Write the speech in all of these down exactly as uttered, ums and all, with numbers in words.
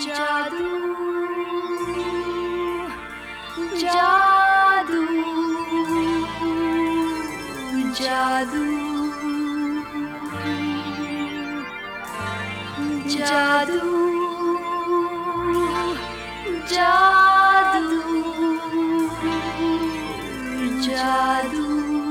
जादू जादू जादू जादू जादू जादू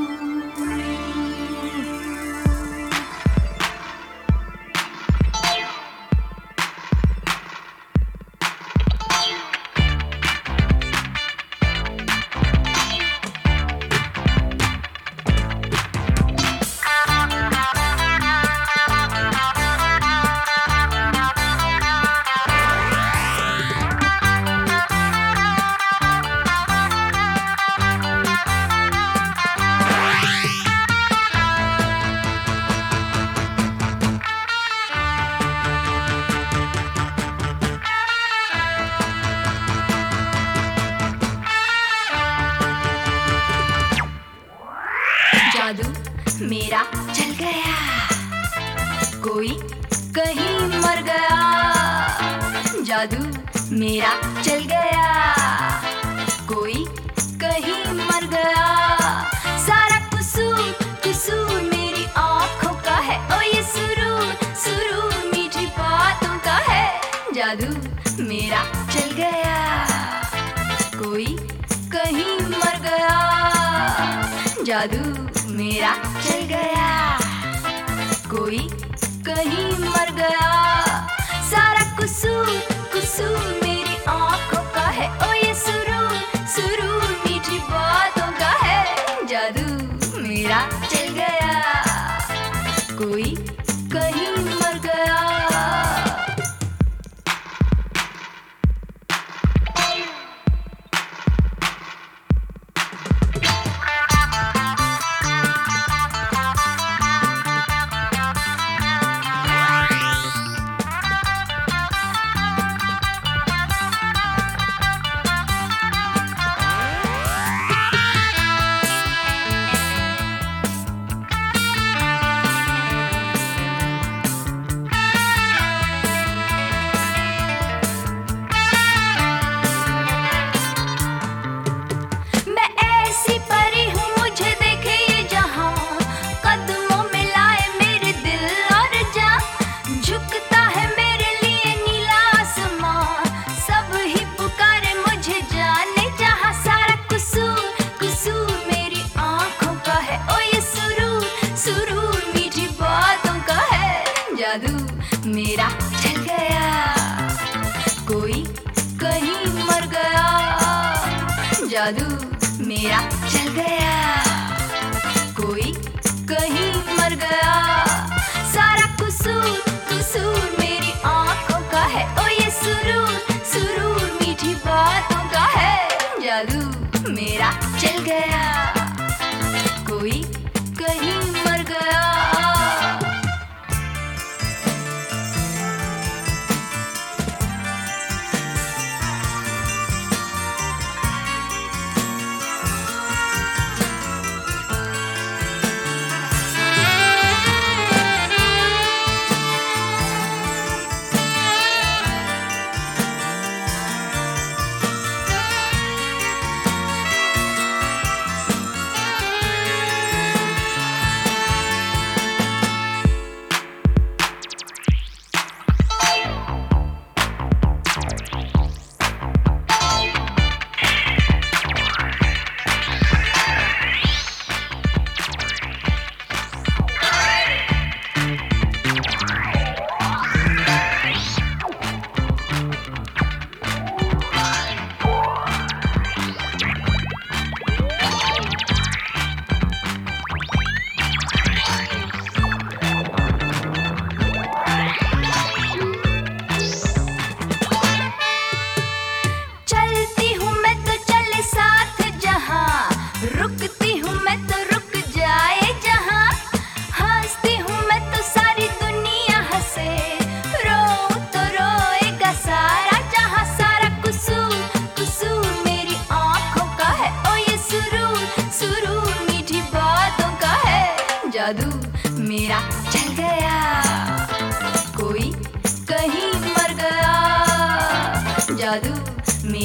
जादू मेरा चल गया, कोई कहीं मर गया। जादू मेरा चल गया, कोई कहीं मर गया। सारा कसूर कसूर मेरी आँखों का है, ओ ये सुरूर सुरूर मीठी बातों का है। जादू मेरा चल गया, कोई कहीं मर गया। जादू मेरा चल गया, कोई कहीं मर गया। सारा कसूर कसूर मेरी आँखों का है, ओ ये सुरूर सुरूर मीठी बातों का है। जादू मेरा चल गया, कोई कहीं मर गया। जादू मेरा चल गया, कोई कहीं मर गया। जादू मेरा चल गया, कोई कहीं मर गया। सारा कसूर कसूर मेरी आँखों का है, ओ ये सुरूर सुरूर मीठी बातों का है। जादू मेरा चल गया, कोई कहीं मर गया।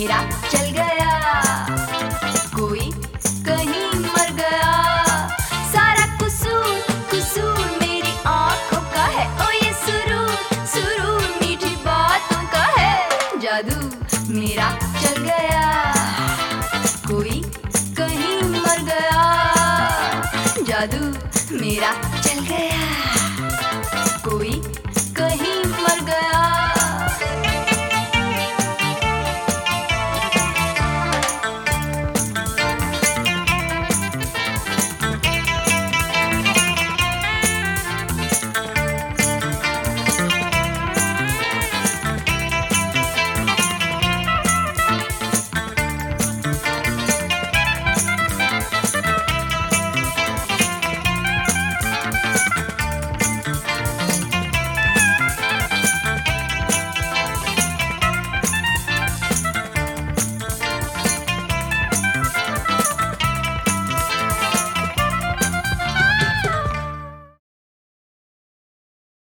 मेरा चल गया, कोई कहीं मर गया। सारा कसूर कसूर मेरी आंखों का है, ओ ये सुरूर सुरूर मीठी बातों का है। जादू मेरा चल गया, कोई कहीं मर गया। जादू मेरा चल गया।